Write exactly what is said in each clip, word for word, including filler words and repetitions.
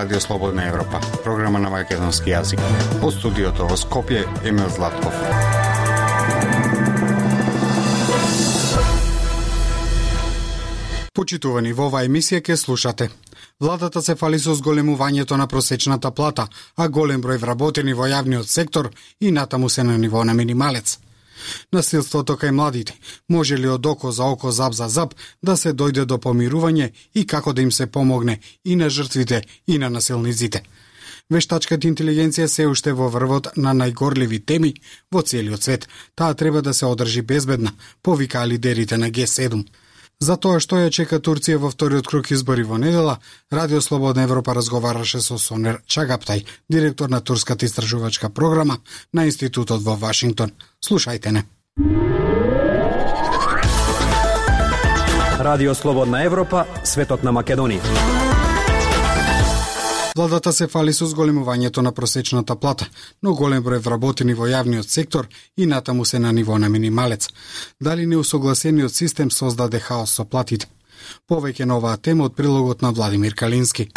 Радио Слободна Европа, програма на македонски јазик. Од студиото во Скопје, Емил Златков. Почитувани, во оваа емисија ке слушате. Владата се фали со зголемувањето на просечната плата, а голем број вработени во јавниот сектор и натаму се на ниво на минималец. Насилството кај младите може ли од око за око, зап за зап да се дојде до помирување и како да им се помогне и на жртвите и на насилниците? Вештачката интелигенција се уште во врвот на најгорливи теми во целиот свет. Таа треба да се одржи безбедна, повикаа лидерите на Г седум. За тоа што ја чека Турција во вториот круг избори во недела, Радио Слободна Европа разговараше со Сонер Чагаптай, директор на турската истражувачка програма на институтот во Вашингтон. Слушајте не. Радио Слободна Европа, светот на Македонија. Владата се фали со зголемувањето на просечната плата, но голем број вработени во јавниот сектор и натаму се на ниво на минималец. Дали неусогласениот систем создаде хаос со платите? Повеќе на оваа тема од прилогот на Владимир Калински.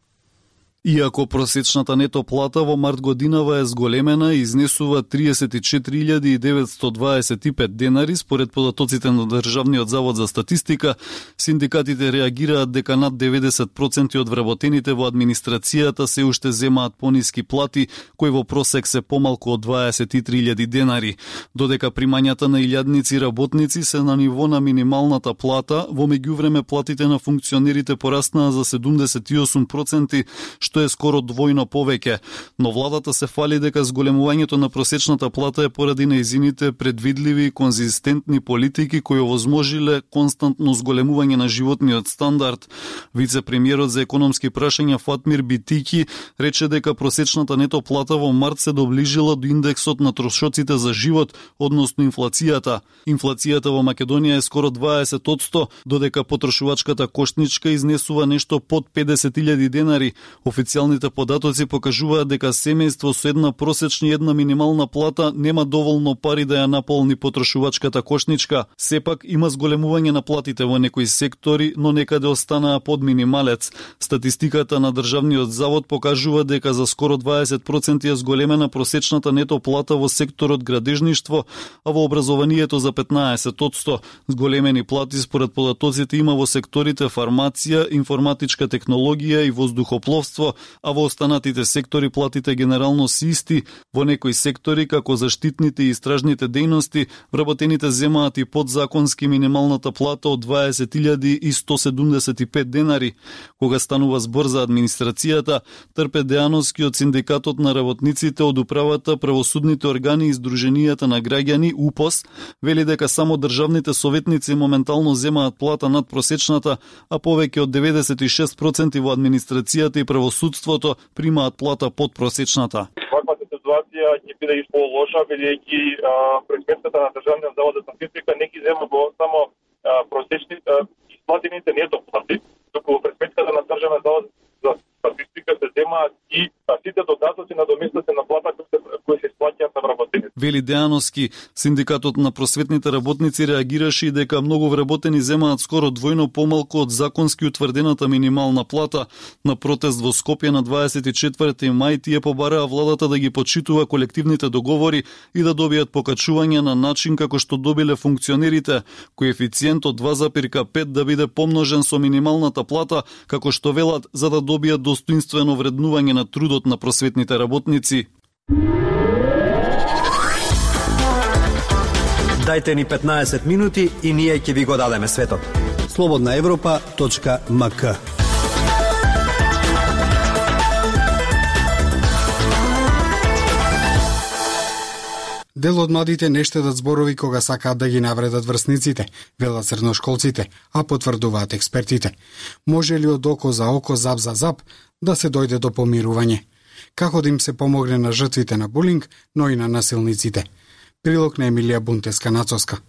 Иако просечната нето плата во март годинава е зголемена и изнесува триесет и четири илјади деветстотини дваесет и пет денари според податоците на Државниот завод за статистика, синдикатите реагираат дека над деветдесет проценти од вработените во администрацијата се уште земаат пониски плати, кои во просек се помалку од дваесет и три илјади денари, додека примањата на илјадници работници се на ниво на минималната плата, во меѓувреме платите на функционерите пораснаа за седумдесет и осум проценти, што е скоро двојно повеќе, но владата се фали дека зголемувањето на просечната плата е поради нејзините предвидливи и конзистентни политики кои овозможиле константно зголемување на животниот стандард. Вице-премиерот за економски прашања Фатмир Битики рече дека просечната нето плата во март се доближила до индексот на трошоците за живот, односно инфлацијата. Инфлацијата во Македонија е скоро дваесет одсто, додека потрошувачката кошничка изнесува нешто под педесет илјади денари. Официјалните податоци покажуваат дека семејство со една просечна и една минимална плата нема доволно пари да ја наполни потрошувачката кошничка. Сепак има зголемување на платите во некои сектори, но некаде останаа под минималец. Статистиката на Државниот завод покажува дека за скоро дваесет проценти е зголемена просечната нето плата во секторот градежништво, а во образованието за петнаесет одсто. Зголемени плати според податоците има во секторите фармација, информатичка технологија и воздухопловство, а во останатите сектори платите генерално се исти. Во некои сектори, како заштитните и истражните дејности, вработените земаат и подзаконски минималната плата од дваесет илјади и сто седумдесет и пет денари. Кога станува збор за администрацијата, Трпе Дејановски од Синдикатот на работниците од управата, правосудните органи и Сдруженијата на граѓани УПОС вели дека само државните советници моментално земаат плата над просечната, а повеќе од деветдесет и шест проценти во администрацијата и правосудството примаат плата под просечната. Ваквата ситуација ќе биде и полоша, бидејќи пред сметката на Државниот завод за статистика не ги зема во само просечни исплатените нето плати, туку во сметката на Државниот завод за статистика се земаат и сите додатоци на доместите на плата кои се исплаќаат на вработените. Вели Дејановски, Синдикатот на просветните работници реагираше и дека многу вработени земаат скоро двојно помалку од законски утврдената минимална плата. На протест во Скопје на дваесет и четврти мај тие побараа владата да ги почитува колективните договори и да добијат покачување на начин како што добиле функционерите, коефициент од два запир пет да биде помножен со минималната плата, како што велат, за да добијат достоинствено вреднување на трудот на просветните работници. Дајте ни петнаесет минути и ние ќе ви го дадеме светот. слободна европа точка ем ка. Дел од младите не штедат зборови кога сакаат да ги навредат врсниците, велат средношколците, а потврдуваат експертите. Може ли од око за око, зап за зап, да се дојде до помирување? Како да им се помогне на жртвите на булинг, но и на насилниците? Прилог на Емилија Бунтеска-Нацовска.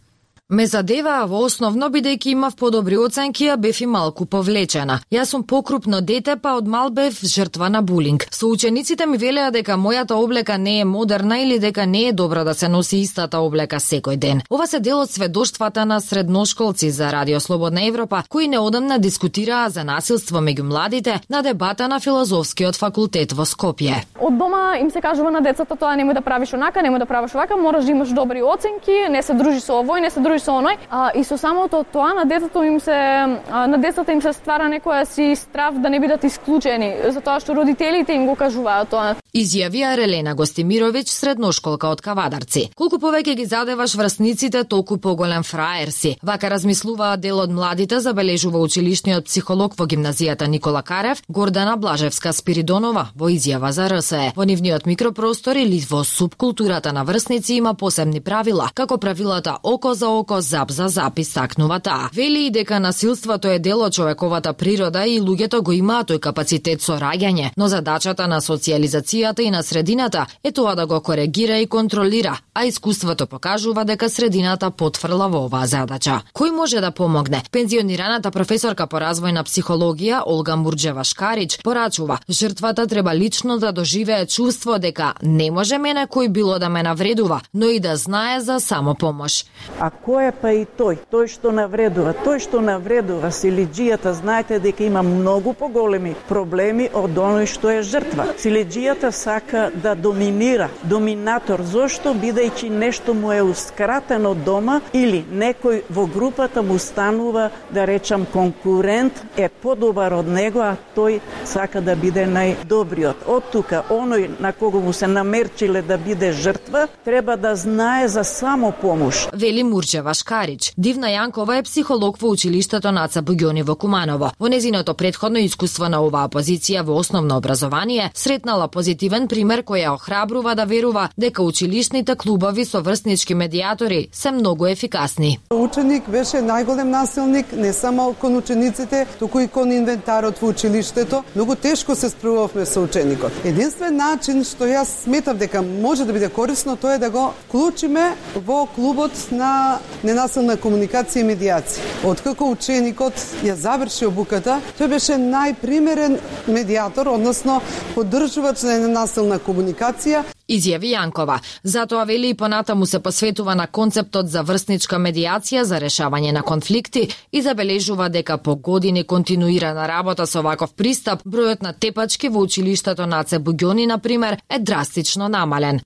Ме задеваа во основно бидејќи имав подобри оценки, а бев и малку повлечена. Јас сум покрупно дете, па од мал бев жртва на булинг. Соучениците ми велеа дека мојата облека не е модерна или дека не е добро да се носи истата облека секој ден. Ова се дел од сведоштвата на средношколци за Радио Слободна Европа, кои неодамна дискутираа за насилство меѓу младите на дебата на Филозофскиот факултет во Скопје. Од дома им се кажува на децата тоа немој да правиш онака, немој да правиш овака, мораш да имаш добри оценки, не се дружи со овој, не се дружи со оној. А, и со самото тоа на децата им се а, на децата им се ствара некоја си страв да не бидат исклучени, затоа што родителите им го кажуваат тоа. Изјавија Релена Гостимировиќ, средношколка од Кавадарци. Колку повеќе ги задеваш врсниците, толку поголем фраер си. Вака размислуваа дел од младите, забележува училишниот психолог во гимназијата Никола Карев, Гордана Блажевска Спиридонова, во изјава за Р С Е. Во нивниот микропростор или во субкултурата на врсници има посебни правила, како правилата око за око, зап за зап, истакнува таа. Вели и дека насилството е дел од човековата природа и луѓето го имаат тој капацитет со раѓање, но задачата на социјализацијата и на средината е тоа да го коригира и контролира, а искуството покажува дека средината потврла во оваа задача. Кој може да помогне? Пензионираната професорка по развојна психологија Олга Мурџева-Шкарич порачува, жртвата треба лично да доживее чувство дека не може мене кој било да ме навредува, но и да знае за самопомош. А кој е па и тој? Тој што навредува, тој што навредува силиџијата, знаете дека има многу поголеми проблеми од оној што е жртва. Силиџијата сака да доминира, доминатор, зошто бидејќи нешто му е ускратено дома или некој во групата му станува, да речам, конкурент е подобар од него, а тој сака да биде најдобриот. Од тука, оној на кого му се намерчиле да биде жртва, треба да знае за самопомош. Вели Мурџева Шкарич. Дивна Јанкова е психолог во училиштето Наца Буѓони во Куманово. Во незиното претходно искуство на оваа позиција во основно образование, сретнала позитивен пример кој ја охрабрува да верува дека училишните клубови со врснички медијатори се многу ефикасни. Ученик беше најголем насилник не само кон учениците, туку и кон инвентарот во училиштето. Многу тешко се справувавме со ученикот. Единствен начин што јас сметам дека може да биде корисно, тоа е да го вклучиме во клубот на ненасилна комуникација и медијација. Откако ученикот ја заврши обуката, тој беше најпримерен медијатор, односно поддржувач на ненасилна комуникација. Изјави Јанкова. Затоа вели и понатаму се посветува на концептот за врсничка медијација за решавање на конфликти и забележува дека по години континуирана работа со ваков пристап, бројот на тепачки во училиштето Наце Буѓони, на пример, е драстично намален.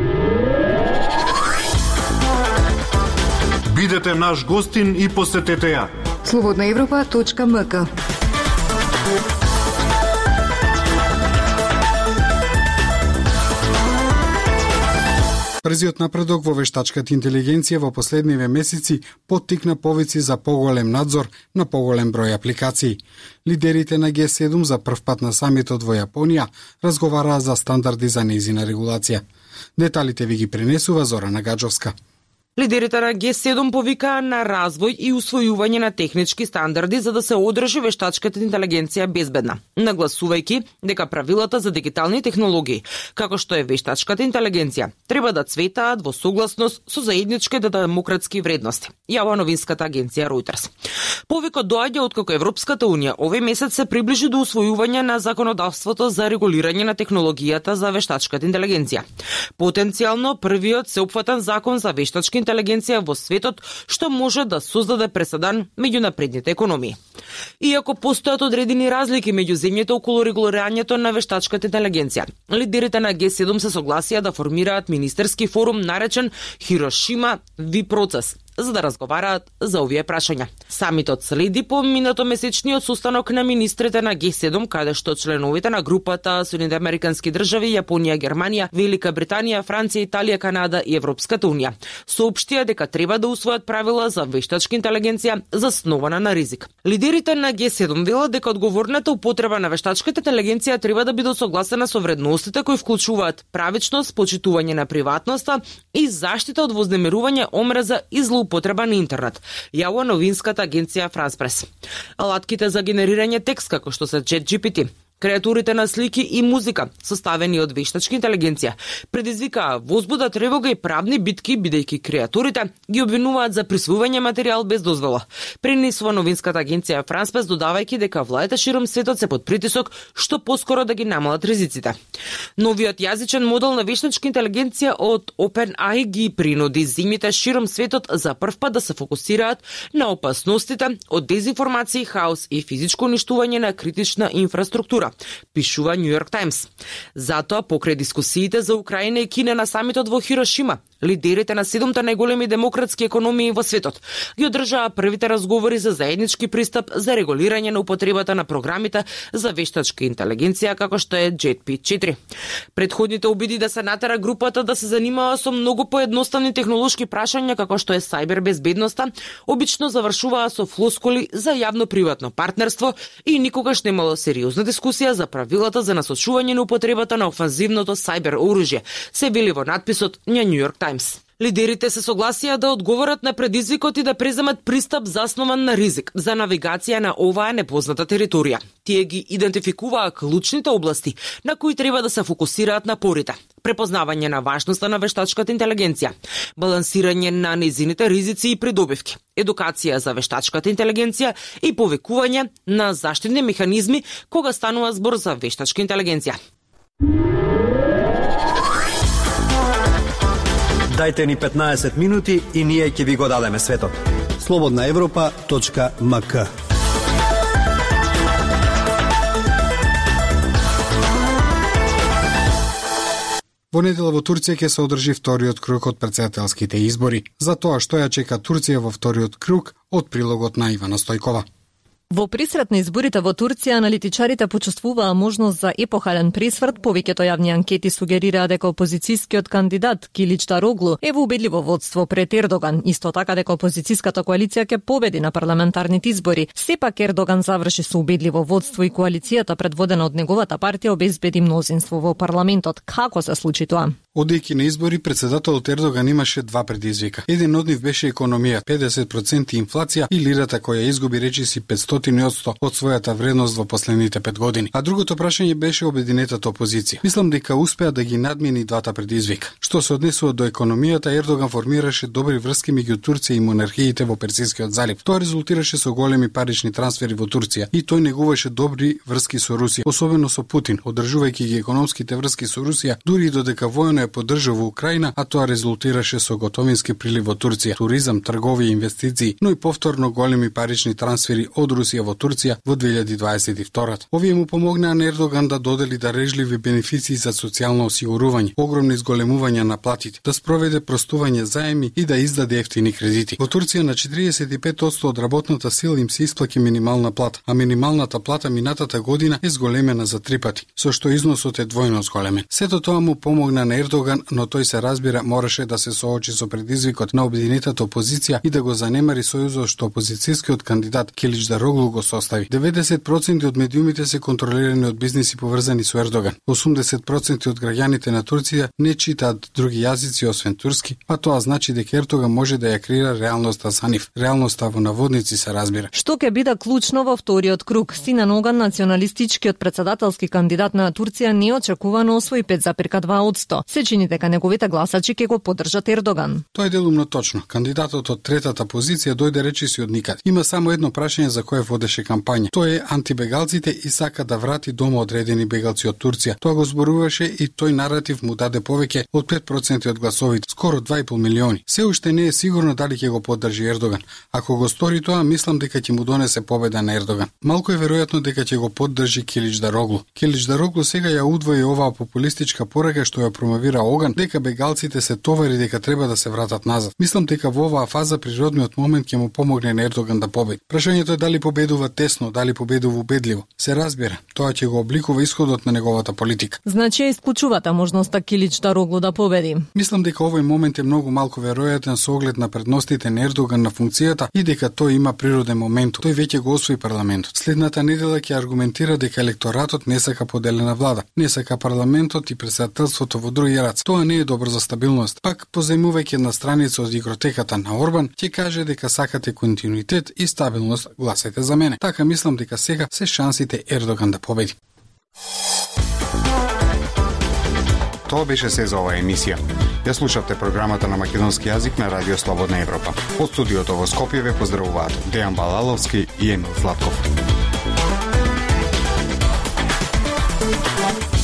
Бидете наш гостин и посетете ја. слободна европа точка м к. Брзиот напредок во вештачката интелигенција во последниве месеци поттикна повици за поголем надзор на поголем број апликации. Лидерите на Г седум за прв пат на самитот во Јапонија разговараа за стандарди за нејзина регулација. Деталите ви ги пренесува Зорана Гаджовска. Лидерите на Г седум повикаа на развој и усвојување на технички стандарди за да се одржи вештачката интелигенција безбедна, нагласувајќи дека правилата за дигитални технологии, како што е вештачката интелигенција, треба да цветаат во согласност со заедничките демократски вредности, јавила новинската агенција Reuters. Повикот доаѓа откако Европската унија овој месец се приближи до усвојување на законодавството за регулирање на технологијата за вештачката интелигенција. Потенцијално првиот сеопфатен закон за вештачка интелигенција во светот што може да создаде преседан меѓу напредните економии. Иако постојат одредени разлики меѓу земјите околу регулирањето на вештачката интелигенција, лидерите на Г седум се согласија да формираат министерски форум наречен Хирошима Ви процес, за да разговараат за овие прашања. Самитот следи по минатомесечниот состанок на министрите на Г седум, каде што членовите на групата Соединените американски држави, Јапонија, Германија, Велика Британија, Франција, Италија, Канада и Европската унија соопштија дека треба да усвојат правила за вештачка интелигенција заснована на ризик. Лидерите на Г седум велат дека одговорната употреба на вештачката интелигенција треба да биде согласена со вредностите кои вклучуваат правичност, почитување на приватноста и заштита од вознемирување, омраза и злоупотреба на интернет, јавила новинската агенција France Press. Алатките за генерирање текст, како што се Чет Джи Пи Ти, Креатурите на слики и музика, составени од вештачка интелигенција, предизвикаа возбуда, тревога и правни битки, бидејќи креатурите ги обвинуваат за присвојување материјал без дозвола. Пренесува новинската агенција France Press, додавајќи дека владите широм светот се под притисок што поскоро да ги намалат ризиците. Новиот јазичен модел на вештачка интелигенција од OpenAI ги принуди земјите широм светот за прв пат да се фокусираат на опасностите од дезинформација, хаос и физичко уништување на критична инфраструктура, пишува New York Times. Затоа, покрај дискусиите за Украина и Кина на самитот во Хирошима, лидерите на седумте најголеми демократски економии во светот ги одржаа првите разговори за заеднички пристап за регулирање на употребата на програмите за вештачка интелигенција како што е джет пи четири. Предходните обиди да се натера групата да се занимава со многу поедноставни технолошки прашања како што е сајбер безбедноста, обично завршуваа со флоскули за јавно-приватно партнерство и никогаш немало сериозна дискусија за правилата за насочување на употребата на офанзивното сајбер оружје, се вели во надписот на New York Times. Лидерите се согласија да одговорат на предизвикот и да преземат пристап заснован на ризик за навигација на оваа непозната територија. Тие ги идентификуваа клучните области на кои треба да се фокусираат напорите: препознавање на важноста на вештачката интелигенција, балансирање на незините ризици и придобивки, едукација за вештачката интелигенција и повикување на заштитни механизми кога станува збор за вештачка интелигенција. Дайте ни петнаесет минути и ние ќе ви го дадеме светот. Слободна Европа точка ем ка. Во недела во Турција ќе се одржи вториот круг од претседателските избори. За тоа што ја чека Турција во вториот круг, од прилогот на Ивана Стојкова. Во пресрет на изборите во Турција, аналитичарите почувствуваа можност за епохален пресврт. Повеќето јавни анкети сугерираа дека опозицијскиот кандидат Килич Дароглу е во убедливо водство пред Ердоган. Исто така дека опозицијската коалиција ќе победи на парламентарните избори. Сепак Ердоган заврши со убедливо водство и коалицијата предводена од неговата партија обезбеди мнозинство во парламентот. Како се случи тоа? Одејќи на избори, претседателот Ердоган имаше два предизвика. Еден од нив беше економија, педесет проценти инфлација и лирата која изгуби речиси петстотини одсто од својата вредност во последните пет години. А другото прашање беше обединетата опозиција. Мислам дека успеа да ги надмени двата предизвика. Што се однесува до економијата, Ердоган формираше добри врски меѓу Турција и монархиите во Персискиот залив. Тоа резултираше со големи парични трансфери во Турција и тој негуваше добри врски со Русија, особено со Путин, одржувајќи ги економските врски со Русија, дури и додека војно ја поддржува Украина, а тоа резултираше со готовински прилив во Турција, туризам, трговија, инвестиции, но и повторно големи парични трансфери од Русија во Турција во две илјади дваесет и втора. Овие му помогнаа на Ердоган да додели дарежливи бенефиции за социјално осигурување, огромни изголемувања на платите, да спроведе простување заеми и да издаде ефтини кредити. Во Турција на четириесет и пет одсто од работната сила им се исплаќа минимална плата, а минималната плата минатата година е зголемена за три пати, со што износот е двојно зголемен. Сето тоа му помогна на Ердоган, но тој се разбира мораше да се соочи со предизвикот на обединетата опозиција и да го занемари сојузот што опозицијскиот кандидат Килич Дароглу го состави. деветдесет проценти од медиумите се контролирани од бизниси поврзани со Ердоган. осумдесет проценти од граѓаните на Турција не читаат други јазици освен турски, а тоа значи дека Ердоган може да ја креира реалноста за нив. Реалноста во наводници се разбира. Што ќе биде клучно во вториот круг? Синан Оган, националистичкиот претседателски кандидат на Турција, неочекувано освои пет зарез два одсто. Се чини дека неговите гласачи ќе го поддржат Ердоган. Тоа е делумно точно. Кандидатот од третата позиција дојде речиси од никаде. Има само едно прашање за кое водеше кампања. Тоа е антибегалците и сака да врати дома одредени бегалци од Турција. Тоа го зборуваше и тој наратив му даде повеќе од пет проценти од гласовите, скоро два и пол милиони. Се уште не е сигурно дали ќе го поддржи Ердоган. Ако го стори тоа, мислам дека ќе му донесе победа на Ердоган. Малку е веројатно дека ќе го поддржи Килич Дароглу. Килич Дароглу сега ја удвои оваа популистичка порака што ја промовира Оган, дека бегалците се товари дека треба да се вратат назад. Мислам дека во оваа фаза природниот момент ќе му помогне на Ердоган да победи. Прашањето е дали победува тесно, дали победува убедливо. Се разбира, тоа ќе го обликува исходот на неговата политика. Значи ја исклучувате можноста Килич Дароглу да победи? Мислам дека овој момент е многу малку веројатен со оглед на предностите на Ердоган на функцијата и дека тој има природен момент. Тој веќе го освои парламентот. Следната недела ќе аргументира дека електоратот не сака поделена влада, не сака парламентот и претседателството во други раце. Тоа не е добро за стабилност. Пак, позајмувајќи една страница од игротеката на Орбан, ќе каже дека сакате континуитет и стабилност, гласете за мене. Така мислам дека сега се шансите Ердоган да победи. Тоа беше се за оваа емисија. Ја слушавте програмата на македонски јазик на Радио Слободна Европа. Од студиото во Скопје ве поздравуваат Дејан Балаловски и Емил Златков.